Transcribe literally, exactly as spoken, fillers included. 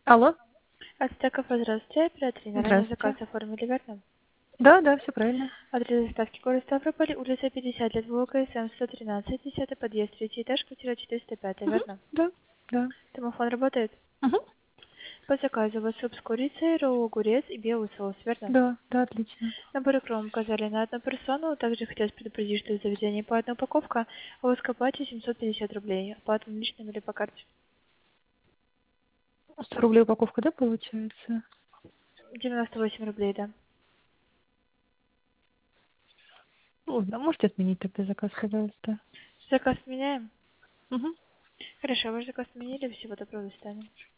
Алло, Ацтеков, здравствуйте. Оператор на ранее заказ здравствуйте. оформили, верно? Да, да, все правильно. Адрес доставки город Ставрополь, улица пятьдесят лет, ВКСМ сто тринадцать, десятый подъезд, третий этаж, квартира четыреста пять, Мгм, верно? да, да. Домофон работает? Мгм, По заказу у вас суп с курицей, ролл, огурец и белый соус, верно? да, да, отлично. Набор икром указали на одну персону. Также хотелось предупредить, что в заведении по одной упаковка, а у вас к оплате семьсот пятьдесят рублей. Оплата наличными или по карте? сто рублей упаковка, да, получается? девяносто восемь рублей, да. Ну, да, можете отменить тогда заказ, пожалуйста. Заказ меняем? Мгм. Хорошо, ваш заказ отменили, всего доброго, до свидания.